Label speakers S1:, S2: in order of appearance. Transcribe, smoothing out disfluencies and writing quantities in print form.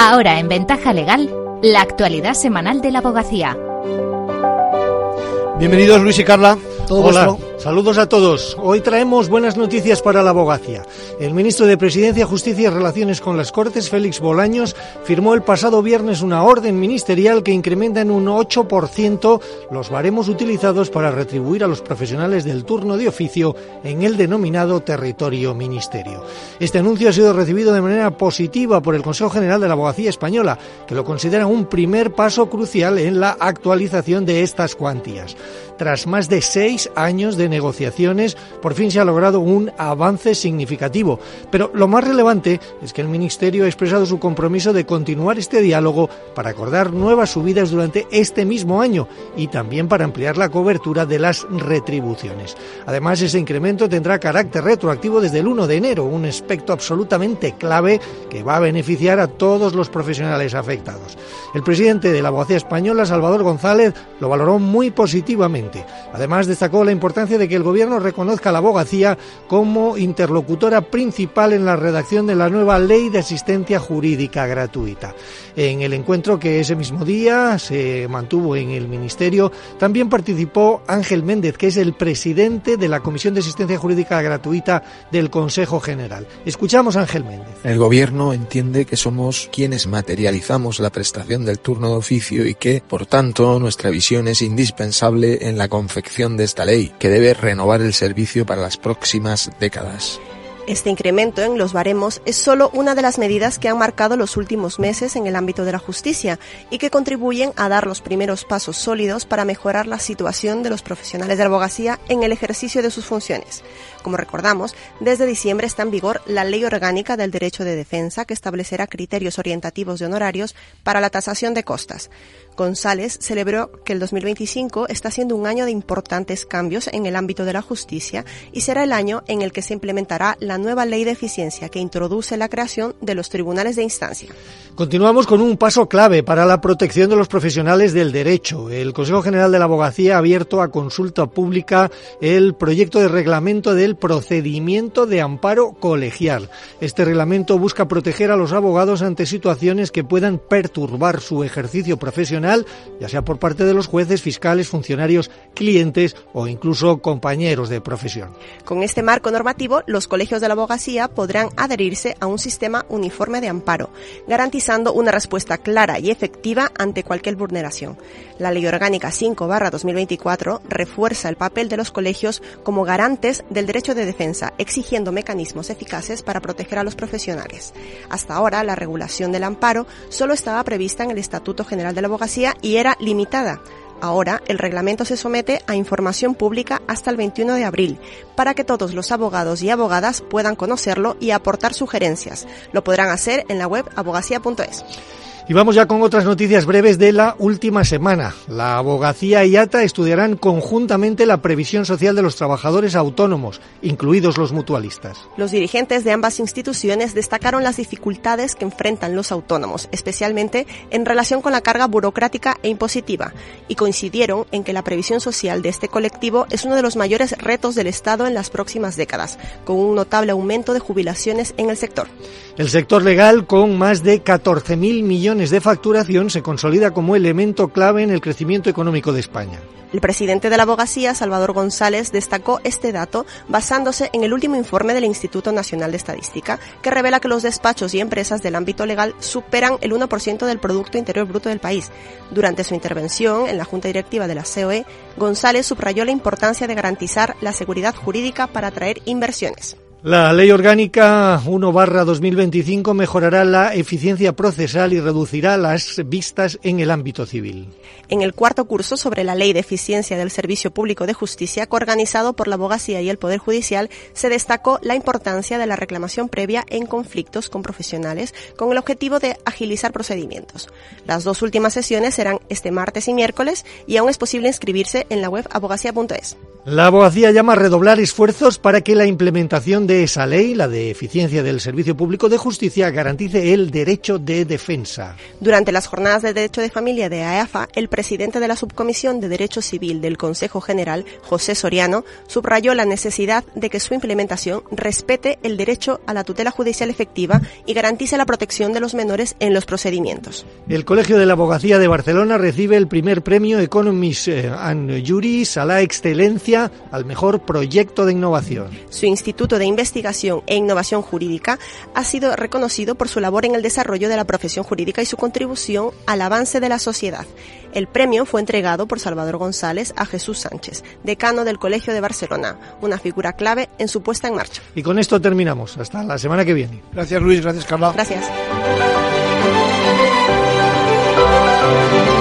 S1: Ahora en Ventaja Legal, la actualidad semanal de la abogacía.
S2: Bienvenidos Luis y Carla. Hola, saludos a todos. Hoy traemos buenas noticias para la abogacía. El ministro de Presidencia, Justicia y Relaciones con las Cortes, Félix Bolaños, firmó el pasado viernes una orden ministerial que incrementa en un 8% los baremos utilizados para retribuir a los profesionales del turno de oficio en el denominado territorio ministerio. Este anuncio ha sido recibido de manera positiva por el Consejo General de la Abogacía Española, que lo considera un primer paso crucial en la actualización de estas cuantías. Tras más de 6 años de negociaciones, por fin se ha logrado un avance significativo. Pero lo más relevante es que el Ministerio ha expresado su compromiso de continuar este diálogo para acordar nuevas subidas durante este mismo año y también para ampliar la cobertura de las retribuciones. Además, ese incremento tendrá carácter retroactivo desde el 1 de enero, un aspecto absolutamente clave que va a beneficiar a todos los profesionales afectados. El presidente de la Abogacía Española, Salvador González, lo valoró muy positivamente. Además, destacó la importancia de que el Gobierno reconozca a la abogacía como interlocutora principal en la redacción de la nueva Ley de Asistencia Jurídica Gratuita. En el encuentro que ese mismo día se mantuvo en el Ministerio, también participó Ángel Méndez, que es el presidente de la Comisión de Asistencia Jurídica Gratuita del Consejo General. Escuchamos a Ángel Méndez.
S3: El Gobierno entiende que somos quienes materializamos la prestación del turno de oficio y que, por tanto, nuestra visión es indispensable en la confección de esta ley, que debe renovar el servicio para las próximas décadas.
S4: Este incremento en los baremos es solo una de las medidas que han marcado los últimos meses en el ámbito de la justicia y que contribuyen a dar los primeros pasos sólidos para mejorar la situación de los profesionales de la abogacía en el ejercicio de sus funciones. Como recordamos, desde diciembre está en vigor la Ley Orgánica del Derecho de Defensa, que establecerá criterios orientativos de honorarios para la tasación de costas. González celebró que el 2025 está siendo un año de importantes cambios en el ámbito de la justicia y será el año en el que se implementará la nueva Ley de Eficiencia que introduce la creación de los tribunales de instancia.
S2: Continuamos con un paso clave para la protección de los profesionales del derecho. El Consejo General de la Abogacía ha abierto a consulta pública el proyecto de reglamento del procedimiento de amparo colegial. Este reglamento busca proteger a los abogados ante situaciones que puedan perturbar su ejercicio profesional, ya sea por parte de los jueces, fiscales, funcionarios, clientes o incluso compañeros de profesión.
S4: Con este marco normativo, los colegios de la abogacía podrán adherirse a un sistema uniforme de amparo, garantizando una respuesta clara y efectiva ante cualquier vulneración. La Ley Orgánica 5/2024 refuerza el papel de los colegios como garantes del derecho de defensa, exigiendo mecanismos eficaces para proteger a los profesionales. Hasta ahora, la regulación del amparo solo estaba prevista en el Estatuto General de la Abogacía y era limitada. Ahora, el reglamento se somete a información pública hasta el 21 de abril, para que todos los abogados y abogadas puedan conocerlo y aportar sugerencias. Lo podrán hacer en la web abogacía.es.
S2: Y vamos ya con otras noticias breves de la última semana. La Abogacía y ATA estudiarán conjuntamente la previsión social de los trabajadores autónomos, incluidos los mutualistas.
S4: Los dirigentes de ambas instituciones destacaron las dificultades que enfrentan los autónomos, especialmente en relación con la carga burocrática e impositiva, y coincidieron en que la previsión social de este colectivo es uno de los mayores retos del Estado en las próximas décadas, con un notable aumento de jubilaciones en el sector.
S2: El sector legal, con más de 14.000 millones de facturación, se consolida como elemento clave en el crecimiento económico de España.
S4: El presidente de la abogacía, Salvador González, destacó este dato basándose en el último informe del Instituto Nacional de Estadística, que revela que los despachos y empresas del ámbito legal superan el 1% del Producto Interior Bruto del país. Durante su intervención en la Junta Directiva de la COE, González subrayó la importancia de garantizar la seguridad jurídica para atraer inversiones.
S2: La Ley Orgánica 1/2025 mejorará la eficiencia procesal y reducirá las vistas en el ámbito civil.
S4: En el cuarto curso sobre la Ley de Eficiencia del Servicio Público de Justicia, coorganizado por la Abogacía y el Poder Judicial, se destacó la importancia de la reclamación previa en conflictos con profesionales con el objetivo de agilizar procedimientos. Las 2 últimas sesiones serán este martes y miércoles y aún es posible inscribirse en la web abogacía.es.
S2: La abogacía llama a redoblar esfuerzos para que la implementación de esa ley, la de eficiencia del Servicio Público de Justicia, garantice el derecho de defensa.
S4: Durante las jornadas de Derecho de Familia de AEAFA, el presidente de la Subcomisión de Derecho Civil del Consejo General, José Soriano, subrayó la necesidad de que su implementación respete el derecho a la tutela judicial efectiva y garantice la protección de los menores en los procedimientos.
S2: El Colegio de la Abogacía de Barcelona recibe el primer premio Economist and Juris a la excelencia al mejor proyecto de innovación.
S4: Su Instituto de Investigación e Innovación Jurídica ha sido reconocido por su labor en el desarrollo de la profesión jurídica y su contribución al avance de la sociedad. El premio fue entregado por Salvador González a Jesús Sánchez, decano del Colegio de Barcelona, una figura clave en su puesta en marcha.
S2: Y con esto terminamos. Hasta la semana que viene.
S5: Gracias, Luis. Gracias, Carla.
S4: Gracias.